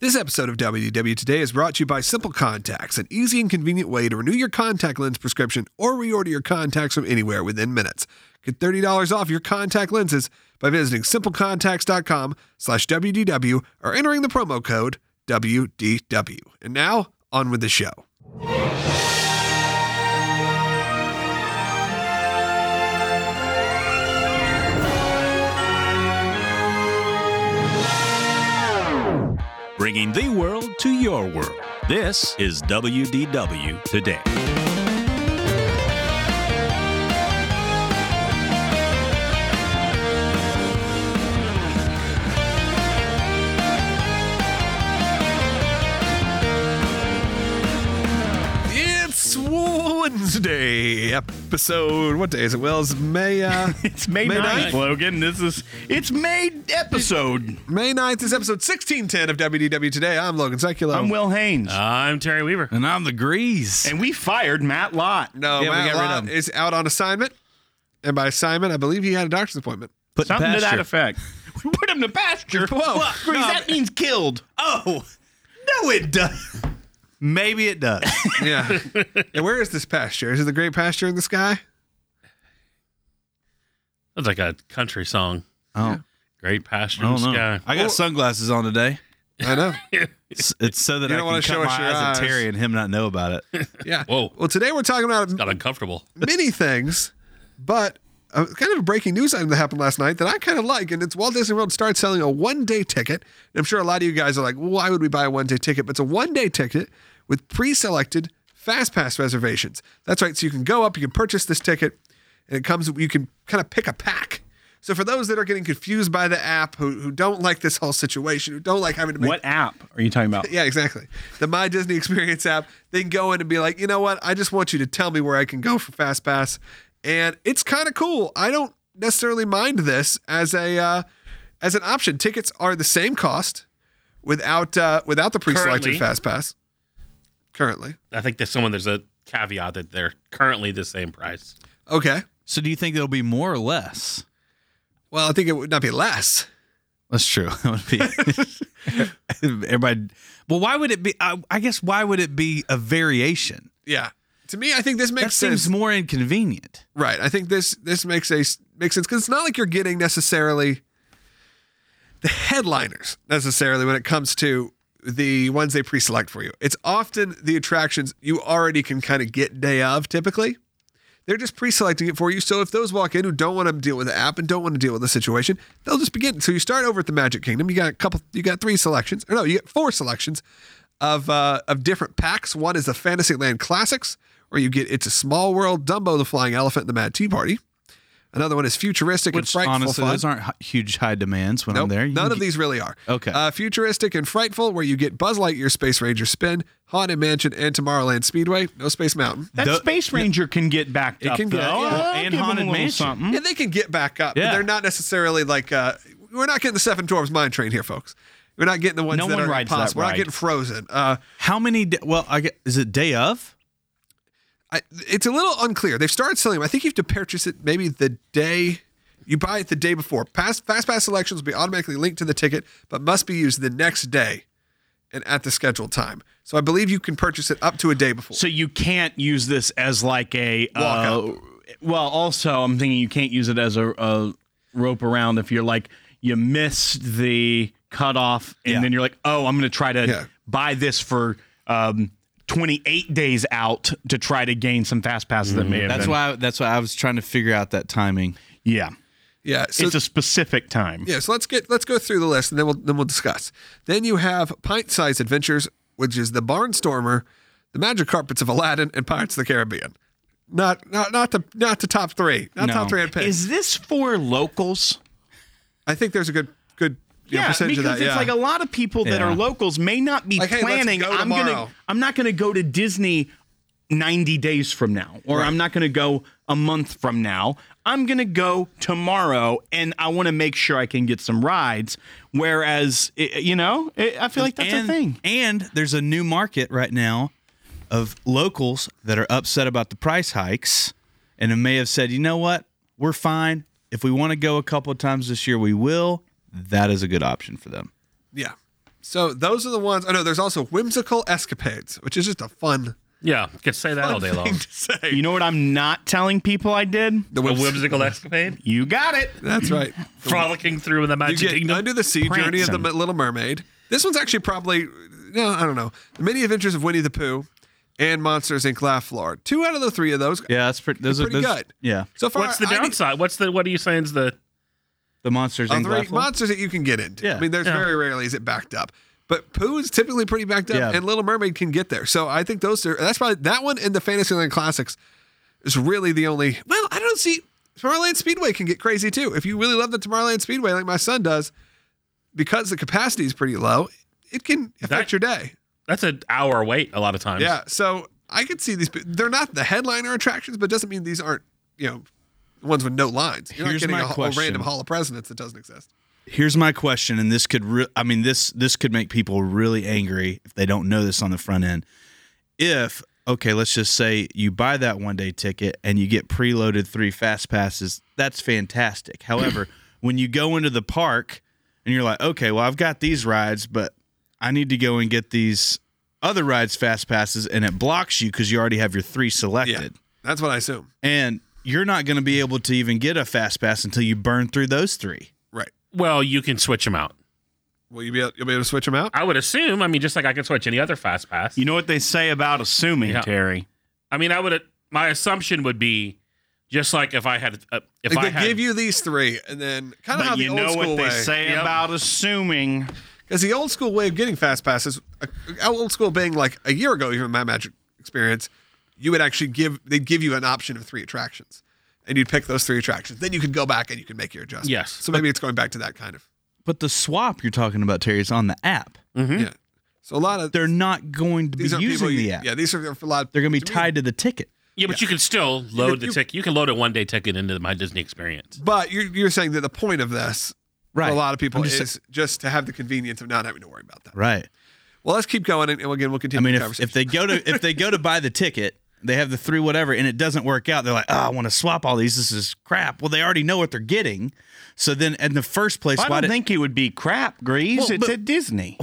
This episode of WDW Today is brought to you by Simple Contacts, an easy and convenient way to renew your contact lens prescription or reorder your contacts from anywhere within minutes. Get $30 off your contact lenses by visiting simplecontacts.com/WDW or entering the promo code WDW. And now, on with the show. Bringing the world to your world. This is WDW Today. It's Wednesday episode. What day is it? Well, it's May. It's May 9th, Logan. It's May episode. May 9th is episode 1610 of WDW Today. I'm Logan Sekulow. I'm Will Haynes. I'm Terry Weaver. And I'm the Grease. And we fired Matt Lott. No, Yeah, we Matt got rid of Lott him. is out on assignment. And by assignment, I believe he had a doctor's appointment. Put Something to that pasture. effect. We put him to pasture. Whoa. What? Grease, that means killed. Oh, no, it does. Maybe it does. Yeah. And where is this pasture? Is it the great pasture in the sky? That's like a country song. Oh, Great pasture I in don't the know. sky. I got sunglasses on today. I know. It's so that You I don't can wanna show cut us my your eyes eyes. at Terry and him not know about it. Yeah. Whoa. Well, today we're talking about Got uncomfortable. many things, but kind of a breaking news item that happened last night that I kind of like, and it's Walt Disney World starts selling a one-day ticket. And I'm sure a lot of you guys are like, well, why would we buy a one-day ticket? But it's a one-day ticket with pre-selected FastPass reservations. That's right. So you can go up, you can purchase this ticket, and it comes, you can kind of pick a pack. So for those that are getting confused by the app, who don't like this whole situation, who don't like having to make... What app are you talking about? Yeah, exactly. The My Disney Experience app, they can go in and be like, you know what? I just want you to tell me where I can go for FastPass. And it's kind of cool. I don't necessarily mind this as an option. Tickets are the same cost without the pre-selected Currently. FastPass. Currently. I think there's a caveat that they're currently the same price. Okay. So do you think there'll be more or less? Well, I think it would not be less. That's true. That would be everybody. Well, why would it be? I guess why would it be a variation? Yeah. To me, I think this That makes sense. seems more inconvenient. Right. I think this makes sense because it's not like you're getting necessarily the headliners necessarily when it comes to the ones they pre-select for you. It's often the attractions you already can kind of get day of typically. They're just pre-selecting it for you. So if those walk in who don't want to deal with the app and don't want to deal with the situation, they'll just begin. So you start over at the Magic Kingdom. You got three selections. Or no, you get four selections of different packs. One is the Fantasyland Classics, where you get It's a Small World, Dumbo the Flying Elephant, and the Mad Tea Party. Another one is Futuristic and Which Frightful honestly, Fun. those aren't huge high demands when Nope, I'm there. You none can of get- these really are. Okay. Futuristic and Frightful, where you get Buzz Lightyear Space Ranger Spin, Haunted Mansion, and Tomorrowland Speedway. No Space Mountain. That Space Ranger can get backed It up, can get- though. yeah. I'll And give 'em Haunted a little Mansion. something. Yeah, they can get back up, but Yeah. they're not necessarily like, we're not getting the Seven Dwarfs Mine Train here, folks. We're not getting the ones No that one are rides that impossible. We're not ride. getting Frozen. How many? Is it day of? It's a little unclear. They've started selling them. I think you have to purchase it maybe the day you buy it the day before. FastPass selections will be automatically linked to the ticket, but must be used the next day and at the scheduled time. So I believe you can purchase it up to a day before. So you can't use this as like a Walkout. well, also I'm thinking you can't use it as a rope around if you're like you missed the cutoff and Yeah. then you're like, oh, I'm going to try to Yeah. buy this for 28 days out to try to gain some fast passes that may have That's been. why I was trying to figure out that timing. Yeah, yeah, so it's a specific time. yeah, so let's go through the list and then we'll discuss. Then you have Pint Size Adventures, which is the Barnstormer, the Magic Carpets of Aladdin, and Pirates of the Caribbean. Not the top three. Not No. top three I'd pick. Is this for locals? I think there's a good percentage because of that. it's Yeah. like a lot of people that Yeah. are locals may not be Like, hey, let's planning. go I'm tomorrow. not gonna go to Disney 90 days from now, or Right. I'm not gonna go a month from now. I'm gonna go tomorrow, and I want to make sure I can get some rides. Whereas, I feel like that's a thing. And there's a new market right now of locals that are upset about the price hikes and may have said, you know what, we're fine. If we want to go a couple of times this year, we will. That is a good option for them. Yeah. So those are the ones. Oh no, there's also Whimsical Escapades, which is just a fun Yeah, could say that all day long. thing to say. You know what I'm not telling people I did? A whimsical escapade, You got it. That's right. frolicking through the You Magic get Kingdom. Under the Sea, Journey of the Prancing. Little Mermaid. This one's actually probably, no, I don't know. The Many Adventures of Winnie the Pooh and Monsters Inc. Laugh Floor. 2 out of the 3 of those. Yeah, that's pretty. Those Pretty are good. Yeah, So far, What's the I need- downside? What are you saying is the? the monsters of in the Glass Floor. monsters that you can get into. Yeah. I mean, there's Yeah. very rarely is it backed up. But Pooh is typically pretty backed up, Yeah. and Little Mermaid can get there. So I think that's probably that one and the Fantasyland Classics is really the only. Well, I don't see Tomorrowland Speedway can get crazy too. If you really love the Tomorrowland Speedway, like my son does, because the capacity is pretty low, it can affect your day. That's an hour wait a lot of times. Yeah, so I could see these. They're not the headliner attractions, but it doesn't mean these aren't ones with no lines. You're Here's not getting my a question. random Hall of Presidents that doesn't exist. Here's my question, and this could, this could make people really angry if they don't know this on the front end. If let's just say you buy that 1-day ticket and you get preloaded 3 fast passes, that's fantastic. However, when you go into the park and you're like, okay, well I've got these rides, but I need to go and get these other rides fast passes, and it blocks you because you already have your 3 selected. Yeah, that's what I assume. And you're not going to be able to even get a fast pass until you burn through those 3. Right. Well, you can switch them out. Will you'll be able to switch them out? I would assume. I mean, just like I can switch any other fast pass. You know what they say about assuming, Yeah. Terry? I mean, my assumption would be just like if I had if Like I they had give you these 3, and then kind of how But the you old know school what they way. say Yep. about assuming. Because the old school way of getting fast passes, old school being like a year ago, even in my Magic experience, you would actually they'd give you an option of 3 attractions, and you'd pick those 3 attractions. Then you could go back and you could make your adjustments. Yes. So maybe it's going back to that kind of. But the swap you're talking about, Terry, is on the app. Yeah. So a lot of They're not going to be these are using people. the app. Yeah, these are for a lot. They're going to be me- tied to the ticket. Yeah, but you can still load the you- ticket. You can load a 1-day ticket into my Disney experience. But you're saying that the point of this, Right. for a lot of people, I'm just is just to have the convenience of not having to worry about that. Right. Well, let's keep going, and again, we'll I continue mean, the if conversation. they go to buy the ticket, they have the 3 whatever, and it doesn't work out. They're like, I want to swap all these. This is crap. Well, they already know what they're getting. So then, in the first place, I don't think it would be crap, Grease. Well, it's but- at Disney.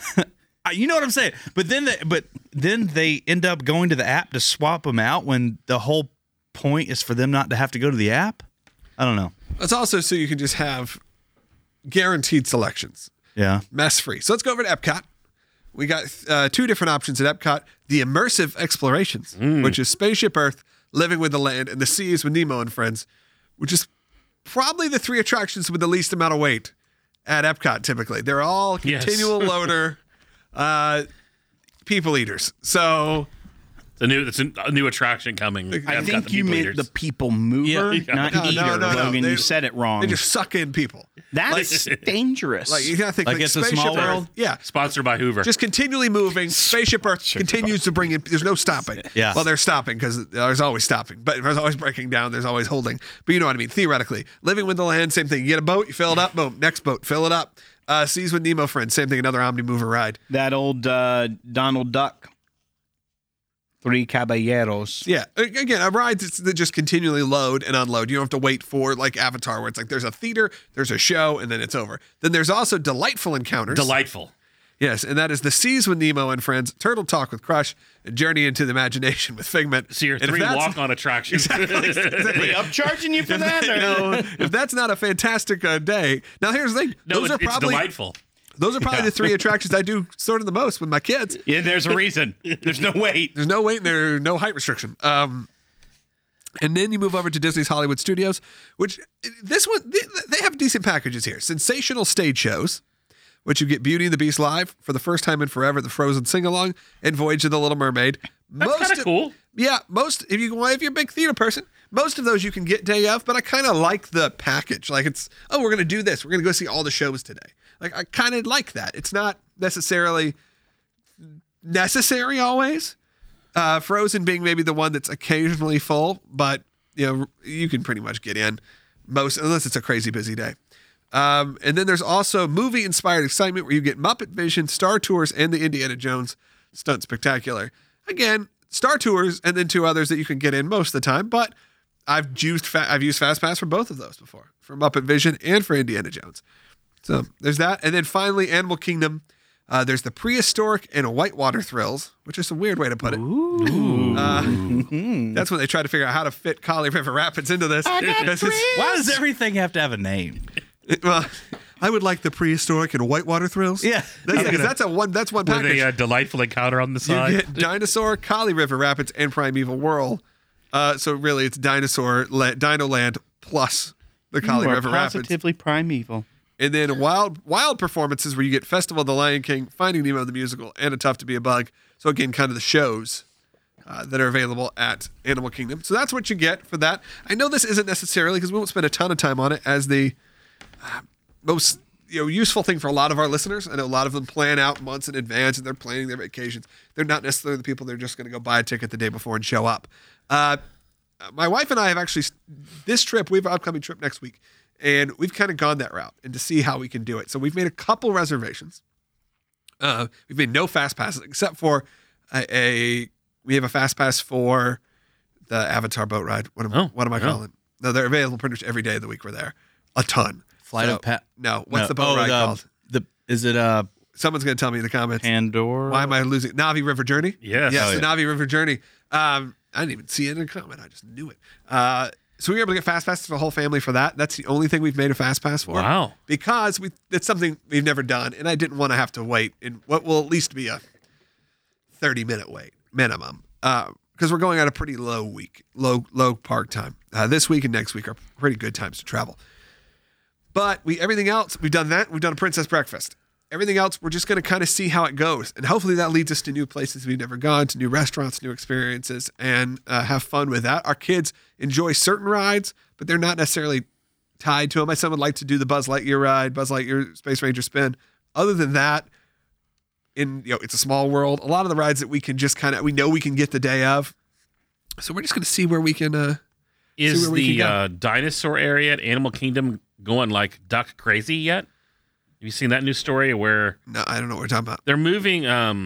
you know what I'm saying? But then they end up going to the app to swap them out when the whole point is for them not to have to go to the app. I don't know. It's also so you can just have guaranteed selections, Yeah. mess free. So let's go over to Epcot. We got 2 different options at Epcot: the immersive explorations, which is Spaceship Earth, Living with the Land, and the Seas with Nemo and Friends, which is probably the 3 attractions with the least amount of wait at Epcot. Typically, they're all Yes. continual loader, people eaters. So It's a new attraction coming. I I've got think the you people meant eaters. the people mover, Yeah. not No, eater, no. Logan. They- You said it wrong. they just suck in people. That's dangerous. Like you gotta think Like like it's a Spaceship Small Earth. World? Yeah. Sponsored by Hoover. Just continually moving. Spaceship Earth continues to bring in. There's no stopping. Yeah. Well, they're stopping because there's always stopping, but there's always breaking down. There's always holding. But you know what I mean. Theoretically, Living with the Land, same thing. You get a boat, you fill it up, boom. Next boat, fill it up. Seas with Nemo Friends, same thing. Another Omni Mover ride. that old Donald Duck. 3 Caballeros. Yeah. Again, a ride that just continually load and unload. You don't have to wait for like Avatar, where it's like there's a theater, there's a show, and then it's over. Then there's also delightful encounters. Delightful. Yes, and that is the Seas with Nemo and Friends, Turtle Talk with Crush, and Journey into the Imagination with Figment. So your And if 3 that's- walk-on attractions. Are they upcharging you for that? You know, if that's not a fantastic day. Now here's the thing. No, it's delightful. Those are probably the 3 attractions I do sort of the most with my kids. Yeah, there's a reason. There's no wait. There's no wait, there's no height restriction. And then you move over to Disney's Hollywood Studios, which this one they have decent packages here. Sensational stage shows, which you get Beauty and the Beast live for the first time in forever, the Frozen sing along, and Voyage of the Little Mermaid. That's kind of cool. Yeah, if you're a big theater person, most of those you can get day of, but I kind of like the package. Like we're going to do this. We're going to go see all the shows today. Like I kind of like that. It's not necessarily necessary always. Frozen being maybe the one that's occasionally full, but you can pretty much get in unless it's a crazy busy day. And then there's also movie inspired excitement where you get Muppet Vision, Star Tours, and the Indiana Jones Stunt Spectacular. Again, Star Tours and then 2 others that you can get in most of the time, but I've used FastPass for both of those before, for Muppet Vision and for Indiana Jones. So there's that. And then finally, Animal Kingdom There's the prehistoric and whitewater thrills, which is a weird way to put it. That's when they try to figure out how to fit Kali River Rapids into this. Why does everything have to have a name? Well, I would like the prehistoric and whitewater thrills. Yeah. That's one With package. a delightful encounter on the You side. get Dinosaur, Kali River Rapids, and Primeval Whirl. So really, it's Dino Land plus the Kali You are River Rapids. positively primeval. And then wild performances where you get Festival of the Lion King, Finding Nemo the Musical, and A Tough to Be a Bug. So again, kind of the shows that are available at Animal Kingdom. So that's what you get for that. I know this isn't necessarily, because we won't spend a ton of time on it, as the most useful thing for a lot of our listeners. I know a lot of them plan out months in advance and they're planning their vacations. They're not necessarily the people that are just going to go buy a ticket the day before and show up. My wife and I have actually, this trip, we have an upcoming trip next week, and we've kind of gone that route and to see how we can do it. So we've made a couple reservations. We've made no fast passes except for we have a fast pass for the Avatar boat ride. What am I calling? No, they're available pretty much every day of the week we're there. A ton. No, what's the boat ride called? Someone's going to tell me in the comments. Pandora. Why am I losing? Navi River Journey? Yes. Yes, the Navi River Journey. I didn't even see it in a comment. I just knew it. So we were able to get fast passes for the whole family for that. That's the only thing we've made a fast pass for. Wow. Because it's something we've never done, and I didn't want to have to wait in what will at least be a 30-minute wait minimum. Because we're going at a pretty low park time. This week and next week are pretty good times to travel. But everything else, we've done that. We've done a Princess Breakfast. Everything else, we're just going to kind of see how it goes. And hopefully that leads us to new places we've never gone, to new restaurants, new experiences, and have fun with that. Our kids enjoy certain rides, but they're not necessarily tied to them. My son would like to do the Buzz Lightyear ride, Buzz Lightyear Space Ranger spin. Other than that, it's a small world. A lot of the rides that we can just we know we can get the day of. So we're just going to see where we can Is the dinosaur area at Animal Kingdom going like duck crazy yet? Have you seen that news story where No, I don't know what we're talking about. they're moving,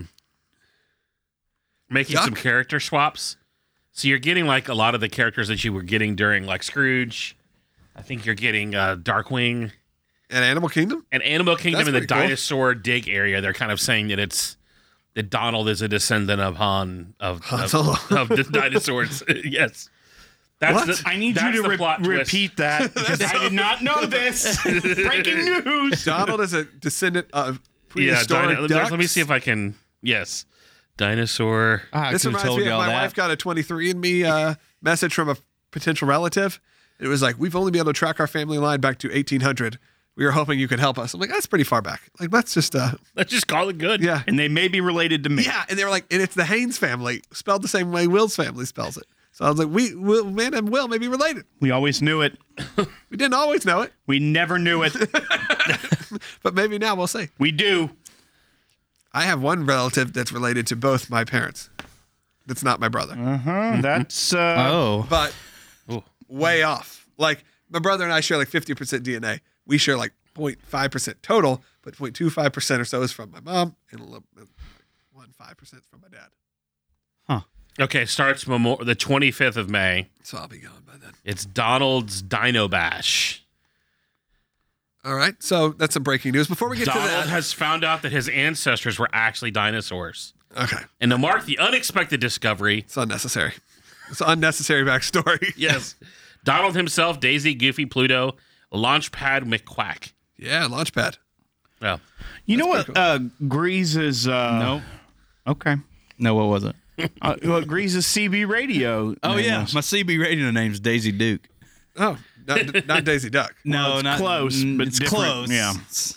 making Duck? some character swaps? So you're getting like a lot of the characters that you were getting during like Scrooge. I think you're getting Darkwing At Animal Kingdom? and Animal Kingdom That's in the pretty cool. dinosaur dig area. They're kind of saying that Donald is a descendant of Han of Solo. of the dinosaurs. Yes. What? I need that's you the to plot twist. repeat that because I did not know this. Breaking news. Donald is a descendant of Yeah, prehistoric ducks. let me see if I can. Yes. Dinosaur. This reminds me of my wife got a 23andMe message from a potential relative. It was like, we've only been able to track our family line back to 1800. We were hoping you could help us. I'm like, that's pretty far back. Like, let's just, Let's just call it good. yeah. And they may be related to me. Yeah. And they were like, and it's the Haynes family, spelled the same way Will's family spells it. So I was like, Will and Will may be related. We always knew it. We didn't always know it, We never knew it. but maybe now we'll see. We do. I have one relative that's related to both my parents. That's not my brother. That's But way off. Like my brother and I share like 50% DNA. We share like 0.5% total, but 0.25% or so is from my mom, and 1.5% is from my dad. Okay, starts the 25th of May. So I'll be gone by then. It's Donald's Dino Bash. All right. So that's some breaking news. Before we get Donald to that, has found out that his ancestors were actually dinosaurs. okay, And to mark the unexpected discovery, it's unnecessary. It's unnecessary backstory. yes, Donald himself, Daisy, Goofy, Pluto, Launchpad McQuack. Yeah, Launchpad. Well, You know what? Grease's. No. Okay. No, what was it? Grease's CB radio. Oh, name yeah. was. My CB radio name's Daisy Duke. Oh, not Daisy Duck. No, it's not close, but it's different. close. Yeah.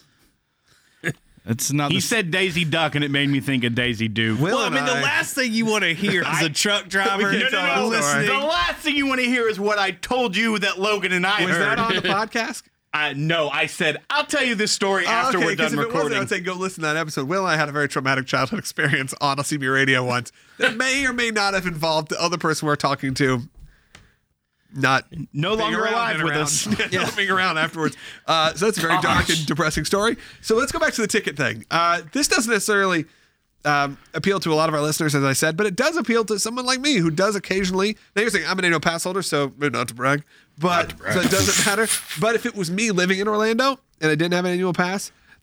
It's not. He said Daisy Duck, and it made me think of Daisy Duke. Will Well, I and mean, the last thing you want to hear is a truck driver We can tell that listening. The last thing you want to hear is what I told you that Logan and I Was heard. that on the podcast? No, I said I'll tell you this story after we're because done if it wasn't, I recording. would say go listen to that episode. Will and I had a very traumatic childhood experience on a CB radio once that may or may not have involved the other person we're talking to not No being longer around alive and with around. us. Yeah, not being around afterwards. So that's a very dark and depressing story. So let's go back to the ticket thing. This doesn't necessarily appeal to a lot of our listeners, as I said, but it does appeal to someone like me who does occasionally. Now you're saying I'm an annual pass holder, so not to brag, but so it doesn't matter. But if it was me living in Orlando and I didn't have an annual pass,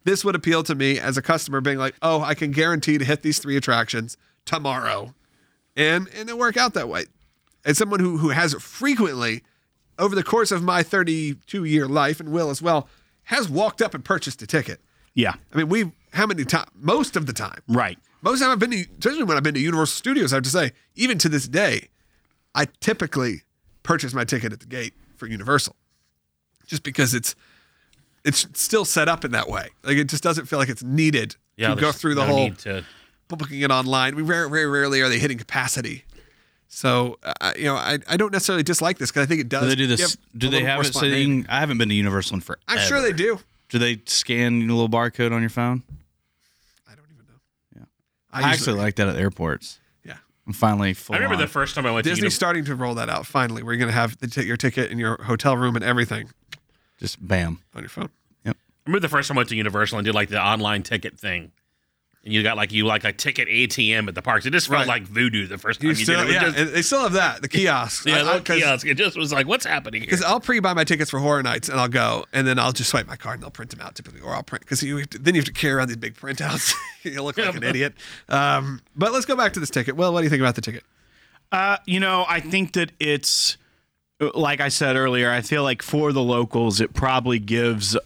This would appeal to me as a customer being like, oh, I can guarantee to hit these 3 attractions tomorrow. And it work out that way. As someone who has frequently, over the course of my 32-year life, and Will as well, has walked up and purchased a ticket. Yeah. I mean, how many times? Most of the time. Right. Most of the time I've been to, especially when I've been to Universal Studios, I have to say, even to this day, I typically purchase my ticket at the gate for Universal. Just because it's still set up in that way. Like, it just doesn't feel like it's needed to go through the no whole need to. booking it online. We very rarely are they hitting capacity. So, I don't necessarily dislike this because I think it does. Do they do this? give Do a they little have more it so that you spontaneity. can, I haven't been to Universal in forever. I'm sure they do. Do they scan a little barcode on your phone? I don't even know. Yeah. I I usually- actually like that at airports. Yeah. I'm finally full I remember on. the first time I went to Disney's starting to roll that out finally. Where you're going to have your ticket in your hotel room and everything Just bam. on your phone. I remember the first time I went to Universal and did like the online ticket thing. And you got like a ticket ATM at the parks. It just felt Right. like voodoo the first time you Still, did it. yeah, It was just, and they still have that, the kiosks. yeah, little kiosk. It just was like, what's happening here? Because I'll pre-buy my tickets for Horror Nights, and I'll go, and then I'll just swipe my card, and they'll print them out typically, or I'll print because then you have to carry around these big printouts. You look like an idiot. But let's go back to this ticket. Well, what do you think about the ticket? I think that it's, like I said earlier, I feel like for the locals, it probably gives,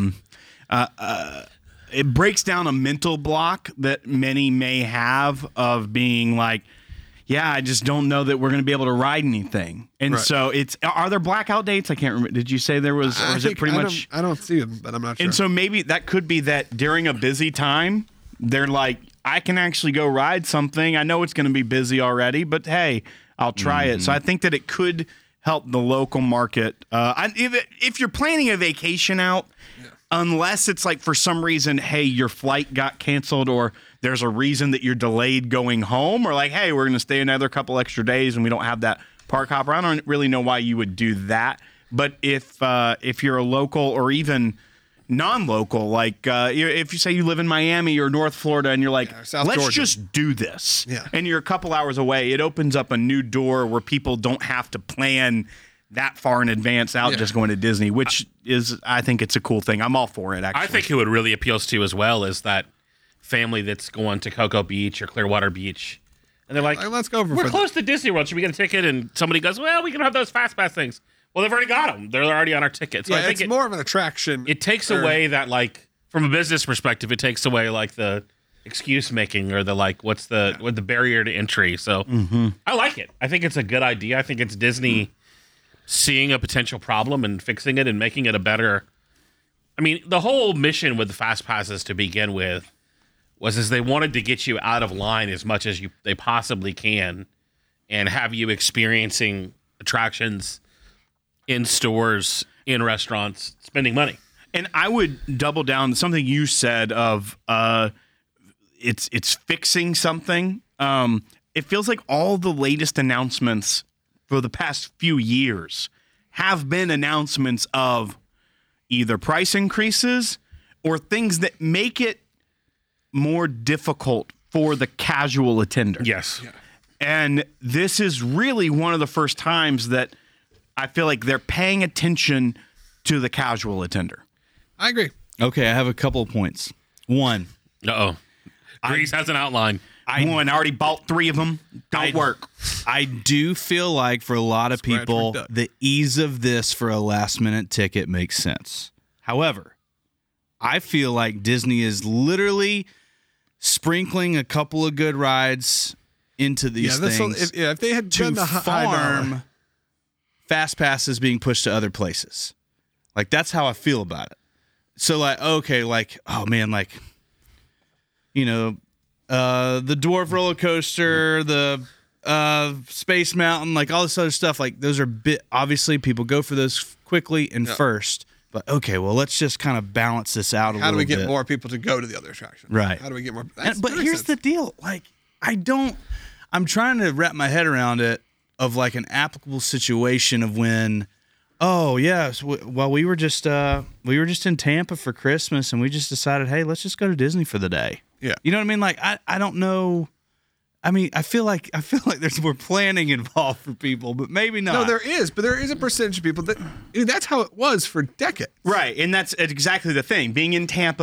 it breaks down a mental block that many may have of being like, yeah, I just don't know that we're going to be able to ride anything. And Right. so are there blackout dates? I can't remember. Did you say there was, or is it pretty much? I don't see them, but I'm not sure. And so maybe that could be that during a busy time, they're like, I can actually go ride something. I know it's going to be busy already, but hey, I'll try it. So I think that it could help the local market. If you're planning a vacation out, unless it's like for some reason, hey, your flight got canceled or there's a reason that you're delayed going home, or like, hey, we're going to stay another couple extra days and we don't have that park hopper. I don't really know why you would do that. But if you're a local or even non-local, like if you say you live in Miami or North Florida and you're like, or South let's Georgia. just do this. Yeah. And you're a couple hours away, it opens up a new door where people don't have to plan that far in advance out just going to Disney, which is, I think it's a cool thing. I'm all for it, actually. I think who it really appeals to as well is that family that's going to Cocoa Beach or Clearwater Beach. And they're like, let's go we're close to Disney World. Should we get a ticket? And somebody goes, well, we can have those Fast Pass things. Well, they've already got them. They're already on our ticket. So yeah, I think it's more of an attraction. it takes away that, like, from a business perspective, it takes away like the excuse making or the like, what's the barrier to entry. So I like it. I think it's a good idea. I think it's Disney seeing a potential problem and fixing it and making it a better. I mean, the whole mission with the Fast Passes to begin with was they wanted to get you out of line as much as they possibly can and have you experiencing attractions in stores, in restaurants, spending money. And I would double down something you said of it's fixing something. It feels like all the latest announcements for the past few years have been announcements of either price increases or things that make it more difficult for the casual attender. Yes. And this is really one of the first times that I feel like they're paying attention to the casual attender. I agree. Okay, I have a couple of points. One, Uh-oh. Grease has an outline. I already bought 3 of them. Don't work. I do feel like for a lot of people, McDuck. the ease of this for a last minute ticket makes sense. However, I feel like Disney is literally sprinkling a couple of good rides into these things If they had to done the high dollar- farm fast passes being pushed to other places. Like, that's how I feel about it. So, like, okay, like, oh man, like, you know, the Dwarf roller coaster, the Space Mountain, like all this other stuff, like those are obviously people go for those quickly and first. But okay, well, let's just kind of balance this out a How little do we bit. get more people to go to the other attractions? Right. How do we get more? But here's the deal. Like, I'm trying to wrap my head around it of like an applicable situation of when, oh yes, well we were just in Tampa for Christmas and we just decided, hey, let's just go to Disney for the day. Yeah. You know what I mean? Like, I don't know. I mean, I feel like there's more planning involved for people, but maybe not. No, there is, but there is a percentage of people that's how it was for decades. Right. And that's exactly the thing. Being in Tampa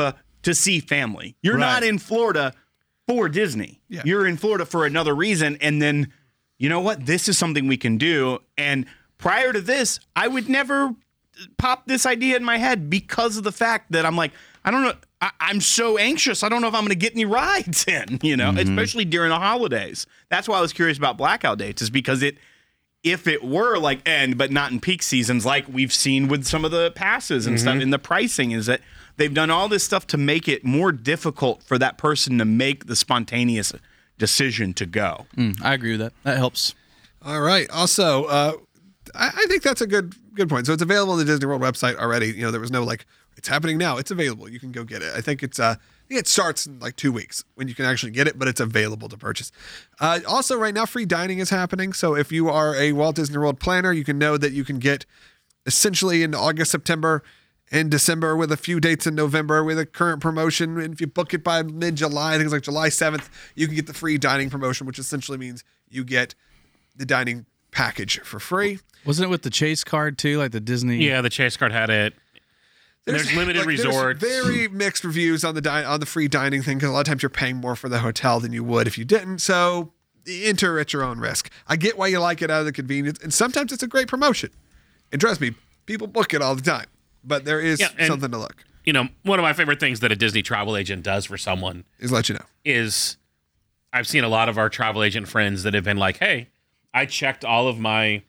to see family. You're Right. not in Florida for Disney. Yeah. You're in Florida for another reason. And then, you know what? This is something we can do. And prior to this, I would never pop this idea in my head because of the fact that I'm like, I don't know. I'm so anxious. I don't know if I'm going to get any rides in, especially during the holidays. That's why I was curious about blackout dates, is because if it were like but not in peak seasons, like we've seen with some of the passes and stuff, and the pricing is that they've done all this stuff to make it more difficult for that person to make the spontaneous decision to go. I agree with that. That helps. All right. Also, I think that's a good point. So it's available on the Disney World website already. There was no like, it's happening now. It's available. You can go get it. I think it starts in like 2 weeks when you can actually get it, but it's available to purchase. Also, right now, free dining is happening. So if you are a Walt Disney World planner, you can know that you can get essentially in August, September, and December, with a few dates in November with a current promotion. And if you book it by mid-July, I think it's like July 7th, you can get the free dining promotion, which essentially means you get the dining package for free. Wasn't it with the Chase card too, like the Disney? Yeah, the Chase card had it. There's limited resorts. There's very mixed reviews on the free dining thing, because a lot of times you're paying more for the hotel than you would if you didn't. So enter at your own risk. I get why you like it out of the convenience, and sometimes it's a great promotion. And trust me, people book it all the time. But there is something to look. One of my favorite things that a Disney travel agent does for someone is let you know. Is I've seen a lot of our travel agent friends that have been like, hey, I checked all of my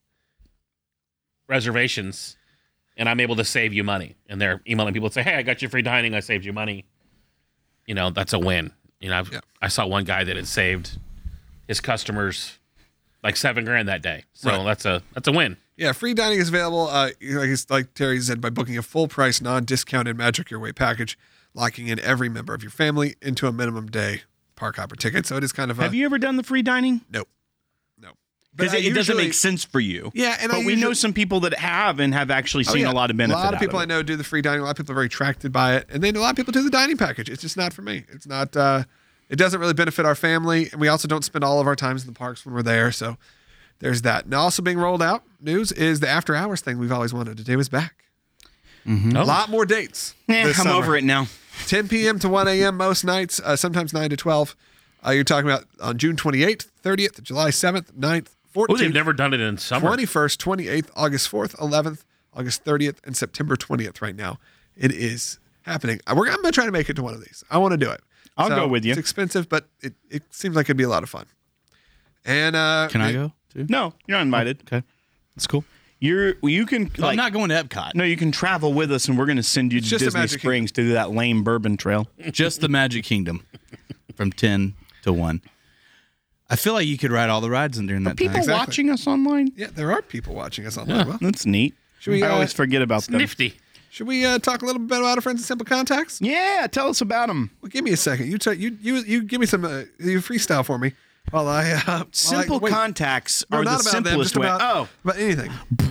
reservations and I'm able to save you money. And they're emailing people and say, hey, I got you free dining. I saved you money. That's a win. I saw one guy that had saved his customers like $7,000 that day. So that's a win. Yeah, free dining is available, like Terry said, by booking a full-price, non-discounted Magic Your Way package, locking in every member of your family into a minimum day park hopper ticket. So it is kind of Have you ever done the free dining? No. Because it doesn't make sense for you. Yeah, but we know some people that have and have actually seen a lot of benefit. A lot of people I know do the free dining. A lot of people are very attracted by it, and then a lot of people do the dining package. It's just not for me. It's not. It doesn't really benefit our family, and we also don't spend all of our times in the parks when we're there. So there's that. Now, also being rolled out news is the after hours thing we've always wanted to do is back. A lot more dates. I'm this summer. over it now. 10 p.m. to 1 a.m. most nights. Sometimes 9 to 12. You're talking about on June 28th, 30th, July 7th, 9th. 14th, Oh, they've never done it in summer. 21st, 28th, August 4th, 11th, August 30th, and September 20th right now. It is happening. I'm going to try to make it to one of these. I want to do it. I'll go with you. It's expensive, but it seems like it'd be a lot of fun. And Can I go too? No, you're not invited. Okay, that's cool. You can. I'm not going to Epcot. No, you can travel with us, and we're going to send you to just a Disney Magic Springs to do that lame bourbon trail. Just the Magic Kingdom from 10 to 1. I feel like you could ride all the rides during that People time. Exactly. watching us online. Yeah, there are people watching us online. Well, That's neat. Should we, I always forget about them. Nifty. should we talk a little bit about our friends at Simple Contacts? Yeah, tell us about them. Well, give me a second. You give me some you freestyle for me while I Simple wait. contacts No, are not the about them, simplest just way. about anything.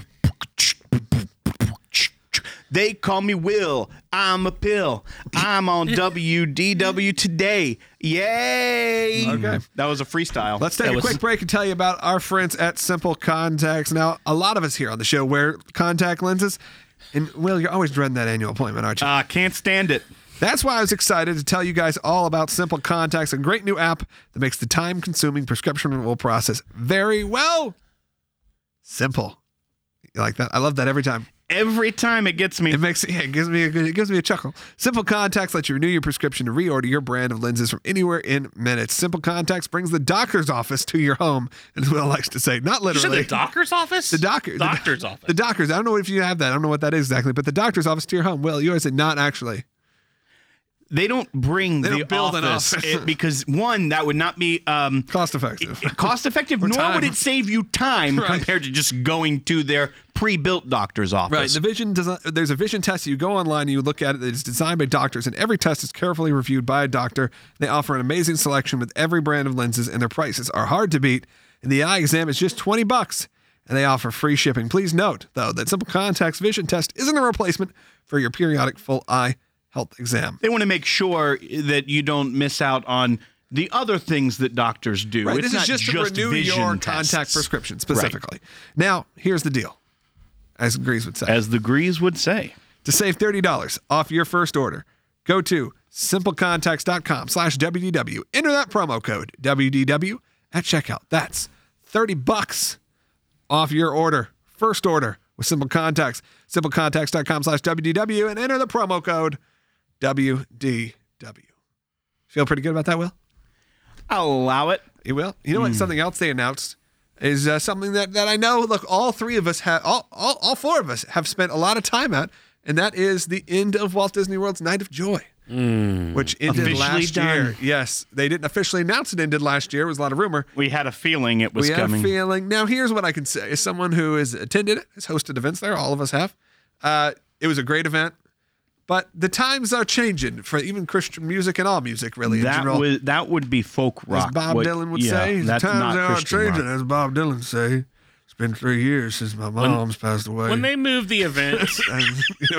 They call me Will. I'm a pill. I'm on WDW today. Yay! Okay. That was a freestyle. Let's take a quick break and tell you about our friends at Simple Contacts. Now, a lot of us here on the show wear contact lenses. And, Will, you're always dreading that annual appointment, aren't you? Can't stand it. That's why I was excited to tell you guys all about Simple Contacts, a great new app that makes the time-consuming prescription renewal process very simple. You like that? I love that every time. Every time it gets me. It gives me a chuckle. Simple Contacts lets you renew your prescription and reorder your brand of lenses from anywhere in minutes. Simple Contacts brings the doctor's office to your home, as Will likes to say. Not You said literally. the doctor's office? Doctor's office. The doctor's. I don't know if you have that. I don't know what that is exactly, but the doctor's office to your home. Will, you always say not actually. They don't bring They the don't build an office, office. because one, that would not be Cost effective. cost effective, nor time. would it save you time Right. compared to just going to their pre-built doctor's office. Right. The vision there's a vision test. You go online and you look at it. It's designed by doctors, and every test is carefully reviewed by a doctor. They offer an amazing selection with every brand of lenses, and their prices are hard to beat. And the eye exam is just $20, and they offer free shipping. Please note, though, that Simple Contacts vision test isn't a replacement for your periodic full eye health exam. They want to make sure that you don't miss out on the other things that doctors do. Right. It's This is not just to renew vision your tests. contact prescription specifically. Now, here's the deal, as Grease would say. As the Grease would say. To save $30 off your first order, go to simplecontacts.com/WDW. Enter that promo code WDW at checkout. That's $30 off your order. First order with Simple Contacts. Simplecontacts.com/WDW and enter the promo code WDW. Feel pretty good about that, Will? I'll allow it. You will? You know what? Something else they announced is something that I know, look, all three of us have, all four of us have spent a lot of time at, and that is the end of Walt Disney World's Night of Joy, which ended Officially last done. year. Yes, they didn't officially announce it ended last year. It was a lot of rumor. We had a feeling it was We had coming. a feeling. Now, here's what I can say. As someone who has attended it, has hosted events there, all of us have, it was a great event. But the times are changing for even Christian music and all music, really, in general. That would be folk rock. As Bob Dylan would say, the that's times not are Christian changing, rock. as Bob Dylan say. It's been 3 years since my mom's passed away. When they moved the event, And, you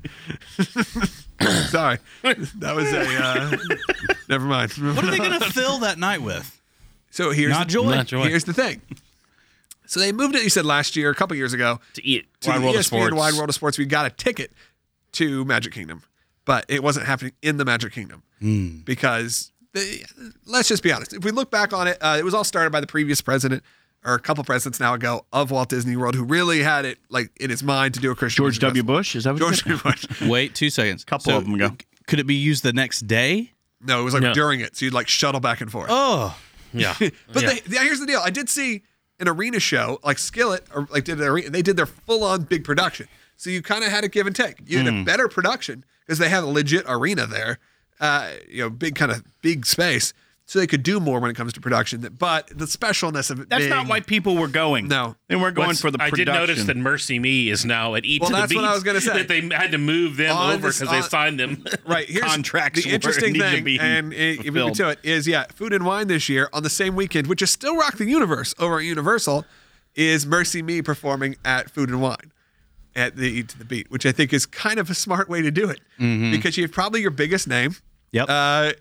know, sorry, that was a. Never mind. What are they going to fill that night with? So here's Not joy. Not joy. Here's the thing. So they moved it. You said last year, a couple years ago, to eat to Wide the World of ESPN Sports. Wide World of Sports. We got a ticket to Magic Kingdom, but it wasn't happening in the Magic Kingdom because let's just be honest. If we look back on it, it was all started by the previous president or a couple presidents now ago of Walt Disney World, who really had it like in his mind to do a Christian George music W. festival. Bush? Is that what George you W. said? Bush. Wait 2 seconds. Couple of them ago. Could it be used the next day? No, it was like No. during it, so you'd like shuttle back and forth. Oh, Yeah. But yeah. here's the deal. I did see an arena show, like Skillet, or like they did their full-on big production. So you kind of had a give and take. You had a better production because they have a legit arena there, big kind of big space, so they could do more when it comes to production. But the specialness of it That's being, not why people were going. No. They weren't going What's- for the I production. did notice that Mercy Me is now at each Well, of the that's beats what I was gonna say. that they had to move them On over this- because they on- signed them. Right, here's Contracts the interesting need to thing, be and if we fulfilled. get to it is Food and Wine this year on the same weekend, which is still Rock the Universe over at Universal, is Mercy Me performing at Food and Wine at the Eat to the Beat, which I think is kind of a smart way to do it because you have probably your biggest name, yep.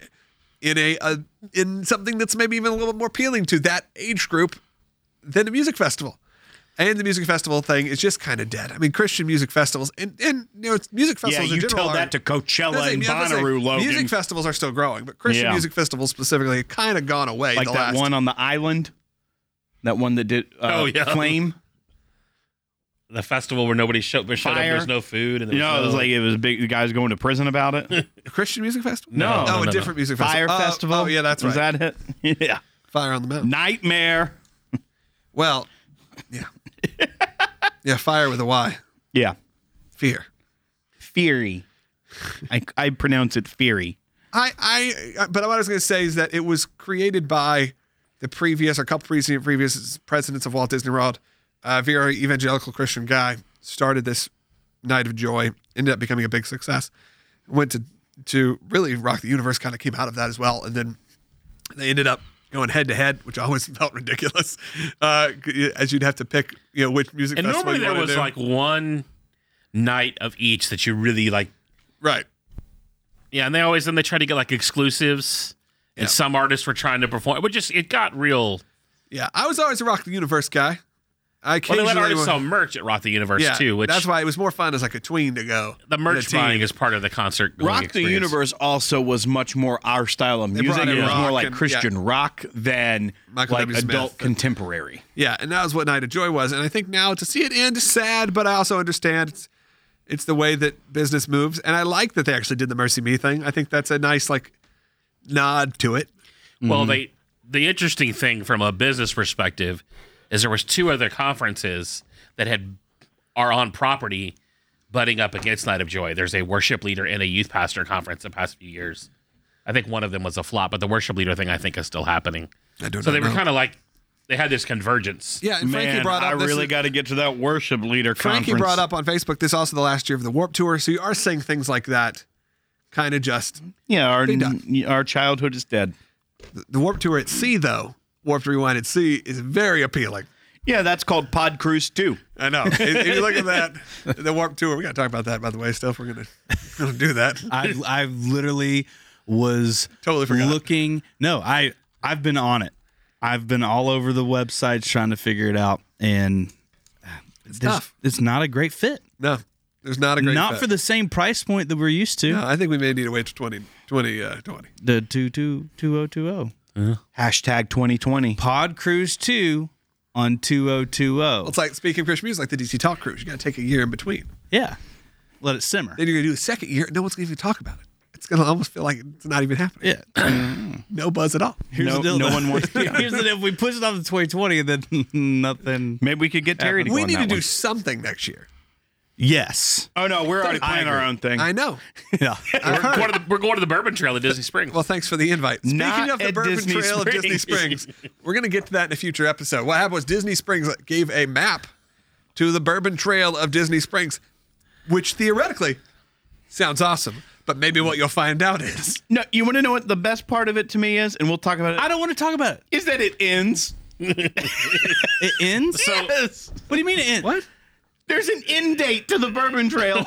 in something that's maybe even a little bit more appealing to that age group than a music festival. And the music festival thing is just kind of dead. I mean, Christian music festivals and it's music Yeah, festivals in you general tell that to Coachella and Bonnaroo, Logan. Music festivals are still growing, but Christian Yeah. music festivals specifically have kind of gone away. like the that last, one on the island. That one that did Oh, yeah. Flame. The festival where nobody showed up, Fire. there's no food. And You know, it was big. The guys going to prison about it. A Christian music festival? No. Oh, No, a different music Fire festival. Festival. Oh, yeah, that's right. Was that it? Yeah. Fire on the Mountain. Nightmare. Well, yeah. Yeah, fire with a Y. Yeah. Fear. Fury. I pronounce it Fury. But what I was going to say is that it was created by the previous, or a couple previous presidents of Walt Disney World. Very evangelical Christian guy started this Night of Joy, ended up becoming a big success. Went to really Rock the Universe, kind of came out of that as well, and then they ended up going head to head, which always felt ridiculous, as you'd have to pick, which music And festival normally you there wanna was do. like one night of each that you really like. Right. Yeah, and they try to get like exclusives, and Yeah. some artists were trying to perform. But it got real. Yeah, I was always a Rock the Universe guy. I Well, they occasionally let artists went- sell merch at Rock the Universe yeah, too, which that's why it was more fun as like a tween to go. the than a merch teen. buying is part of the concert. going Rock the experience. Universe also was much more our style of music. brought It in was more rock like and- Christian rock than Michael like W. Smith adult and- contemporary. Yeah, and that was what Night of Joy was. And I think now to see it end is sad, but I also understand it's the way that business moves. And I like that they actually did the Mercy Me thing. I think that's a nice like nod to it. Well, the interesting thing from a business perspective is there was two other conferences that are on property butting up against Night of Joy. There's a worship leader and a youth pastor conference the past few years. I think one of them was a flop, but the worship leader thing I think is still happening. I don't So they know. were kind of like they had this convergence. Yeah, and Frankie Man, brought up I really got to get to that worship leader Frankie conference. brought up on Facebook this is also the last year of the Warp Tour. So you are saying things like that kind of just Yeah, done. our childhood is dead. the Warp Tour at sea though. Warped Rewind at sea is very appealing. Yeah, that's called Pod Cruise 2. I know. If you look at that, the Warp Tour, we got to talk about that, by the way, still. If we're going to do that. I literally was Totally forgot. looking. No, I've been on it. I've been all over the websites trying to figure it out, and it's tough. It's not a great fit. No, there's not a great Not fit. for the same price point that we're used to. No, I think we may need to wait till 2020. The 2020. Hashtag 2020. Pod Cruise 2 on 2020. It's like, speaking of Christian music, like the DC Talk Cruise. You got to take a year in between. Yeah. Let it simmer. Then you're going to do a second year. No one's going to even talk about it. It's going to almost feel like it's not even happening. Yeah. No buzz at all. Here's the deal. No one wants to. Here's the deal. If we push it off to 2020 and then nothing. Maybe we could get Terry to go We on need to that do one. something next year. Yes. Oh no, we're already planning our own thing. I know. Yeah. We're going to the Bourbon Trail at Disney Springs. Well, thanks for the invite. Speaking Not of the at Bourbon Disney Trail of Disney Springs. Springs, we're going to get to that in a future episode. What happened was Disney Springs gave a map to the Bourbon Trail of Disney Springs, which theoretically sounds awesome. But maybe what you'll find out is No, you want to know what the best part of it to me is, and we'll talk about it. I don't want to talk about it. Is that it ends? It ends? Yes. What do you mean it ends? what? There's an end date to the Bourbon Trail.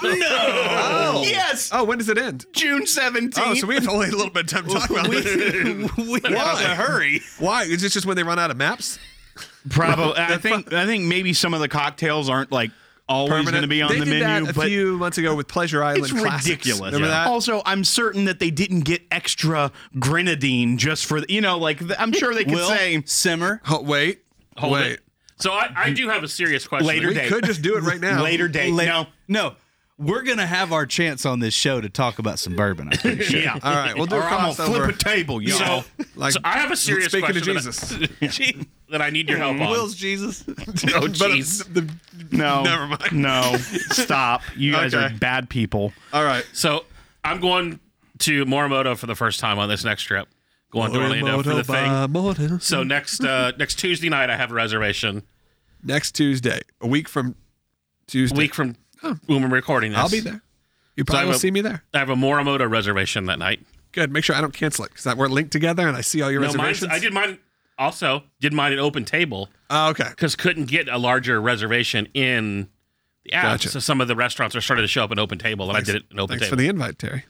Oh. Yes. Oh, when does it end? June 17th. Oh, so we have only a little bit of time to talk about it. We have to hurry. Why? Is it just when they run out of maps? Probably. I think maybe some of the cocktails aren't like always going to be on they the did menu, that a but few months ago with Pleasure Island it's Classics. ridiculous. Remember that? Also, I'm certain that they didn't get extra grenadine just for I'm sure they could Will say simmer. Oh, wait. Hold wait. it. So I do have a serious question. Later We date. could just do it right now. later date. No. We're gonna have our chance on this show to talk about some bourbon. I'm pretty sure. Yeah. All right, we'll do Or a I'm gonna flip a crossover. table, y'all. So I have a serious Speaking of question Jesus. that I need your help on. Will's Jesus. Oh, But, jeez. No. Never mind. No. Stop. You guys Okay. are bad people. All right. So I'm going to Morimoto for the first time on this next trip. Going to Orlando for the thing. So next Tuesday night, I have a reservation. Next Tuesday, a week from Tuesday. A week from when we're recording this. I'll be there. You probably I will have a- see me there. I have a Morimoto reservation that night. Good. Make sure I don't cancel it because we're linked together and I see all your No, mine's, reservations. I did mine. Also, did mine at Open Table Oh, okay. because couldn't get a larger reservation in the app. Gotcha. So some of the restaurants are starting to show up in Open Table, and I did it in Open Thanks Table. for the invite, Terry.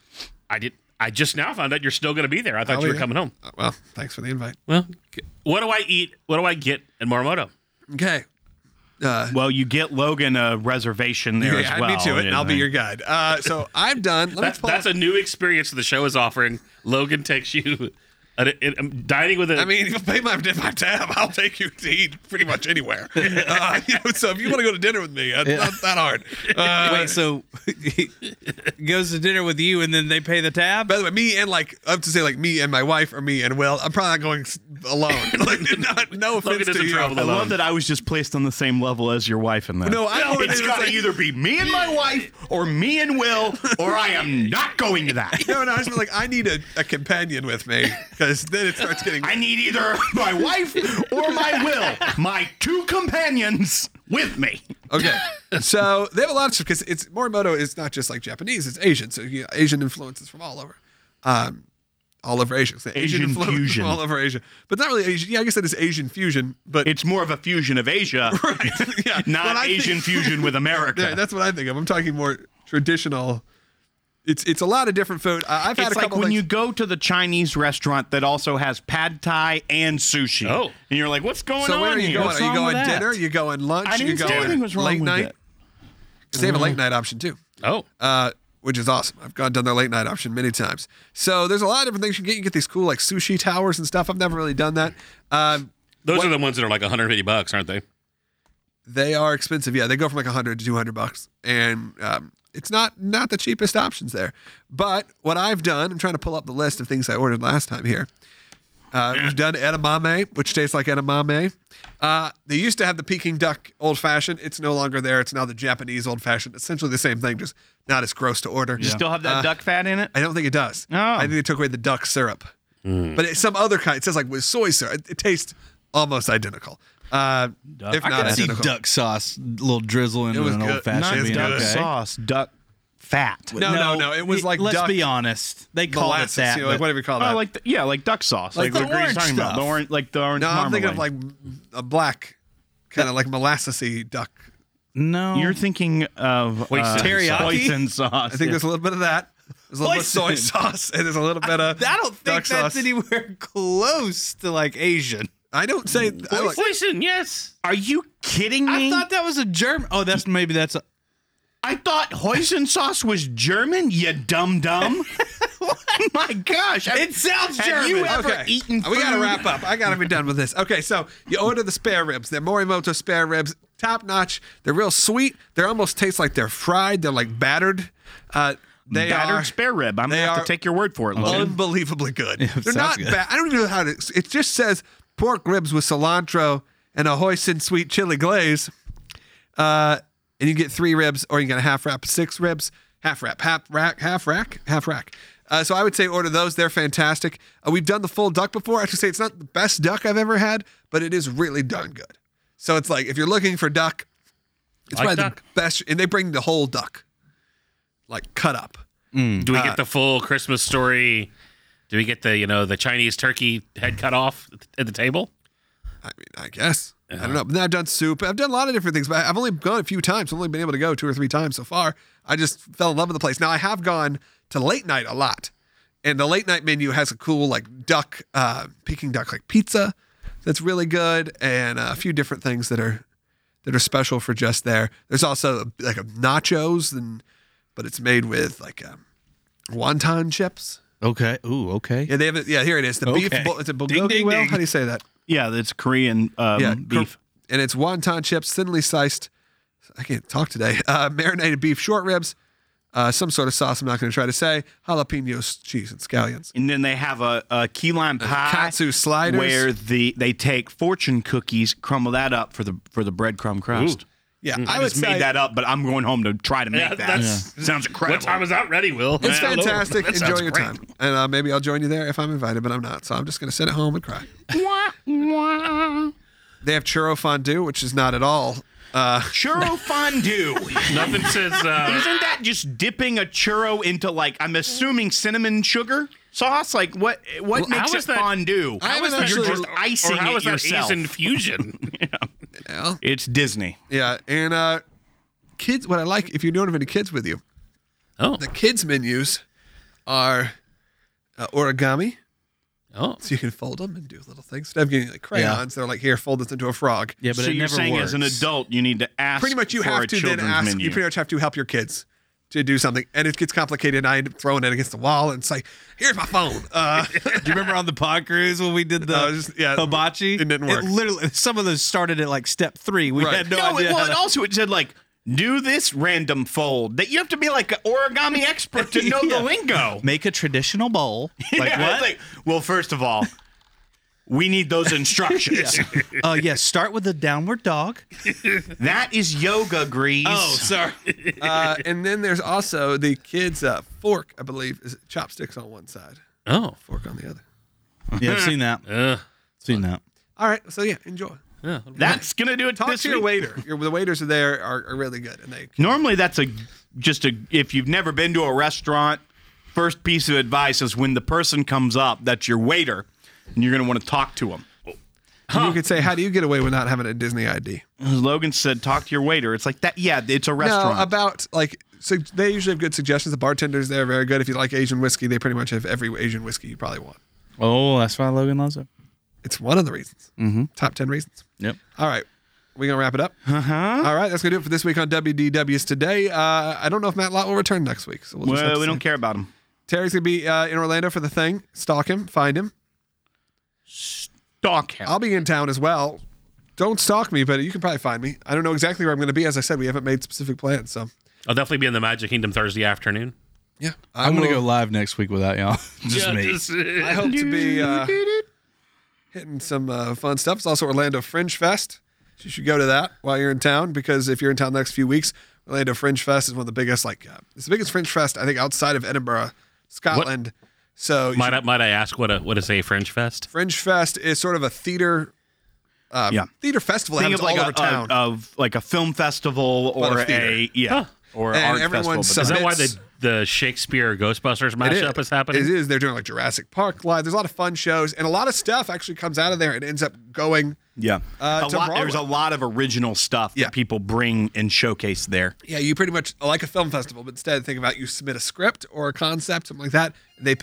I just now found out you're still going to be there. I thought I'll you be were there. coming home. Well, thanks for the invite. Well, what do I eat? What do I get in Morimoto? Okay. Well, you get Logan a reservation there Yeah, as well. add me to it, and I'll be your guide. So I've done. That's a new experience the show is offering. Logan takes you dining with a. I mean, if you pay my tab, I'll take you to eat pretty much anywhere. So if you want to go to dinner with me, it's not that hard. Wait, so he goes to dinner with you and then they pay the tab? By the way, me and I have to say me and my wife or me and Will. I'm probably not going alone. No offense Logan to doesn't you. travel I alone. love that I was just placed on the same level as your wife in that. No, It's got to either be me and my wife or me and Will, or I am not going to that. No, I was like, I need a companion with me because then it starts getting. I need either my wife or my Will, my two companions with me. Okay, so they have a lot of stuff because it's Morimoto is not just like Japanese; it's Asian. So you know, Asian influences from all over Asia. So Asian influences fusion. from all over Asia, but not really Asian. Yeah, I guess that is Asian fusion, but It's more of a fusion of Asia, yeah, not What I think- Asian fusion with America. Yeah, that's what I think of. I'm talking more traditional. It's a lot of different food. I've had It's a like couple when things. you go to the Chinese restaurant that also has pad thai and sushi. Oh. And you're like, what's going So on where are you here? going? What's Are you wrong going with that? dinner? You going lunch? I You didn't say going anything was wrong late with night? it. Because they have a late night option too. Oh, Which is awesome. I've done their late night option many times. So there's a lot of different things you get. You get these cool like sushi towers and stuff. I've never really done that. those are the ones that are like $150, aren't they? They are expensive. Yeah, they go from like $100 to $200, and it's not the cheapest options there. But what I've done, I'm trying to pull up the list of things I ordered last time here. We've done edamame, which tastes like edamame. They used to have the Peking duck old fashioned. It's no longer there. It's now the Japanese old fashioned. Essentially the same thing, just not as gross to order. You still have that duck fat in it? I don't think it does. Oh. I think they took away the duck syrup. But it's some other kind. It says like with soy syrup. It tastes almost identical. If I not can see identical. duck sauce, a little drizzle into was an good. old fashioned. It's being good. okay. Sauce, duck fat. No. It was like let's duck be honest. They call it molasses, that. you know, like but whatever you call that. Oh, like duck sauce. Like what the Grace is orange talking about. stuff. The orange, like the orange No, I'm thinking of like marmalade. a black, kind of like molassesy duck. no. You're thinking of Teriyaki? hoisin sauce. I think there's a little bit of that. There's a little bit of soy sauce, and there's a little bit of I don't think duck that's sauce. anywhere close to like Asian. I don't say. I like, Poison, yes. Are you kidding me? I thought that was a German. Oh, that's I thought hoisin sauce was German, you dumb. My gosh. It sounds Have you German. ever eaten food? We got to wrap up. I got to be done with this. Okay, so you order the spare ribs. They're Morimoto spare ribs, top notch. They're real sweet. They almost taste like they're fried. They're like battered. They Battered are spare rib. I'm going they to have are to take your word for it, Logan. unbelievably good. They're sounds not good. bad. I don't even know how to. It just says pork ribs with cilantro and a hoisin sweet chili glaze. And you get 3 ribs, or you get a half wrap of 6 ribs, half rack. So I would say order those. They're fantastic. We've done the full duck before. I should say it's not the best duck I've ever had, but it is really darn good. So it's like if you're looking for duck, it's Like probably duck. the best. And they bring the whole duck, like cut up. Do we get the full Christmas story? Do we get the the Chinese turkey head cut off at the table? I mean, I guess. I don't know. But then I've done soup. I've done a lot of different things, but I've only gone a few times. I've only been able to go 2 or 3 times so far. I just fell in love with the place. Now, I have gone to late night a lot. And the late night menu has a cool, like, duck, Peking duck, like pizza that's really good, and a few different things that are special for just there. There's also, like, a nachos, but it's made with, like, wonton chips. Okay. Ooh, okay. Yeah, they have it. Yeah, here it is. The beef. Okay. It's a Ding, bulgogi ding, wheel. ding. How do you say that? Yeah, that's Korean beef. And it's wonton chips, thinly sliced. I can't talk today. Marinated beef short ribs, some sort of sauce I'm not going to try to say, jalapenos, cheese, and scallions. And then they have a key lime pie Katsu sliders. where they take fortune cookies, crumble that up for the breadcrumb crust. Yeah, I I would just made say that up, but I'm going home to try to make Yeah, that. that's- Sounds incredible. What time is that ready, Will? it's Yeah, hello. fantastic. That Enjoy sounds your great. time, and maybe I'll join you there if I'm invited, but I'm not. So I'm just going to sit at home and cry. They have churro fondue, which is not at all. Churro fondue. Nothing says. Isn't that just dipping a churro into, like, I'm assuming cinnamon sugar sauce? Like, what how makes is it that- fondue? I haven't You're actually- just icing or how it is that yourself. Asian fusion? Well, It's Disney. yeah, and kids. What I like, if you don't have any kids with you, Oh, the kids menus are origami. oh, So you can fold them and do little things. Instead of getting like crayons, they're like, here, fold this into a frog. Yeah, but So it you're never saying works. as an adult, you need to ask Pretty much you for have a to then children's ask, menu. you pretty much have to help your kids to do something. And it gets complicated. I end up throwing it against the wall and it's like, here's my phone. Do you remember on the pod cruise when we did the yeah, hibachi? it didn't work. It literally, some of those started at like step 3. We Right. had no, No, idea. well, how and to- also it said, like, do this random fold. That you have to be like an origami expert to know Yeah. the lingo. Make a traditional bowl. Like Yeah, what? it's like, well, first of all, we need those instructions. Yes. Start with the downward dog. That is yoga, Grease. Oh, sorry. And then there's also the kids' fork, I believe, is chopsticks on one side, oh, fork on the other. Yeah, I've seen that. Seen that. All right. So yeah, enjoy. yeah. That's gonna do it. Talk this to your week. waiter. The waiters are there are really good. And they Normally, that's if you've never been to a restaurant, first piece of advice is when the person comes up, that's your waiter, and you're gonna want to talk to them. you could say, how do you get away with not having a Disney ID? Logan said, "Talk to your waiter." It's like that. Yeah, it's a restaurant. No, about like so they usually have good suggestions. The bartenders there are very good. If you like Asian whiskey, they pretty much have every Asian whiskey you probably want. Oh, that's why Logan loves it. It's one of the reasons. Mm-hmm. Top 10 reasons. Yep. All right. We going to wrap it up? Uh-huh. All right. That's going to do it for this week on WDW's Today. I don't know if Matt Lott will return next week. So we'll just have well, to we see. don't care about him. Terry's going to be in Orlando for the thing. Stalk him. Find him. Stalk him. I'll be in town as well. Don't stalk me, but you can probably find me. I don't know exactly where I'm going to be. As I said, we haven't made specific plans. So, I'll definitely be in the Magic Kingdom Thursday afternoon. yeah. I'm going to will- go live next week without y'all. Just Yeah, me. I hope to be hitting some fun stuff. It's also Orlando Fringe Fest. You should go to that while you're in town, because if you're in town the next few weeks, Orlando Fringe Fest is one of the biggest, it's the biggest Fringe Fest, I think, outside of Edinburgh, Scotland. So you Might I ask what is a Fringe Fest? Fringe Fest is sort of a theater theater festival that Think happens of like all over town. of like a film festival But or a theater. or And art everyone festival. Is that why submits- the Shakespeare Ghostbusters mashup is happening? It is. They're doing like Jurassic Park live. There's a lot of fun shows, and a lot of stuff actually comes out of there and ends up going. Yeah, to there's a Broadway. lot of original stuff Yeah. that people bring and showcase there. Yeah, you pretty much like a film festival, but instead think about you submit a script or a concept, something like that, and they pick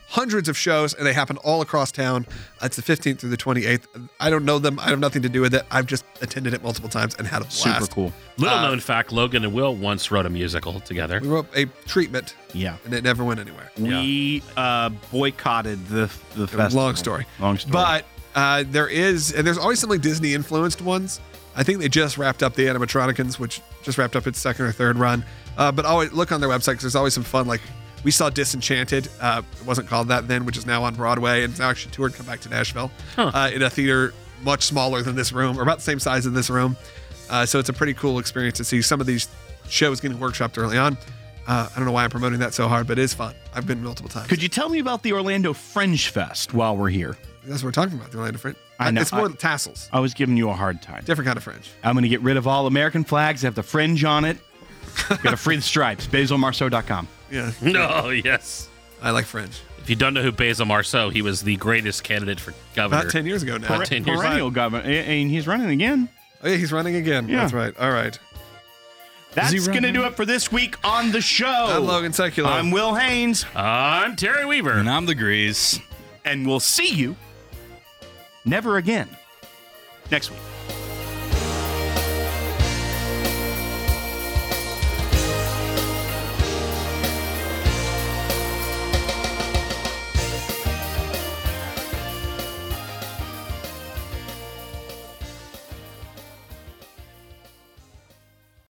hundreds of shows, and they happen all across town. It's the 15th through the 28th. I don't know them. I have nothing to do with it. I've just attended it multiple times and had a blast. Super cool. Little known fact: Logan and Will once wrote a musical together. We wrote a treatment, Yeah. and it never went anywhere. We boycotted the festival. Long story. Long story. But there's always some like Disney influenced ones. I think they just wrapped up the Animatronicans, which just wrapped up its second or third run. But always look on their website because there's always some fun. Like we saw Disenchanted. It wasn't called that then, which is now on Broadway and it's now actually toured, come back to Nashville in a theater much smaller than this room, or about the same size as this room. So it's a pretty cool experience to see some of these shows getting workshopped early on. I don't know why I'm promoting that so hard, but it is fun. I've been multiple times. Could you tell me about the Orlando Fringe Fest while we're here? That's what we're talking about, the Orlando Fringe. I know. It's more tassels. I was giving you a hard time. Different kind of fringe. I'm going to get rid of all American flags that have the fringe on it. Got to free the stripes. BasilMarceau.com. Yeah. No, yes. I like fringe. If you don't know who Basil Marceau, he was the greatest candidate for governor. About 10 years ago now. About 10 years Perennial governor. And he's running again. Oh, yeah, he's running again. Yeah. That's right. All right. That's he going to running? do it for this week on the show. I'm Logan Secular. I'm Will Haynes. I'm Terry Weaver. And I'm the Grease. And we'll see you never again next week.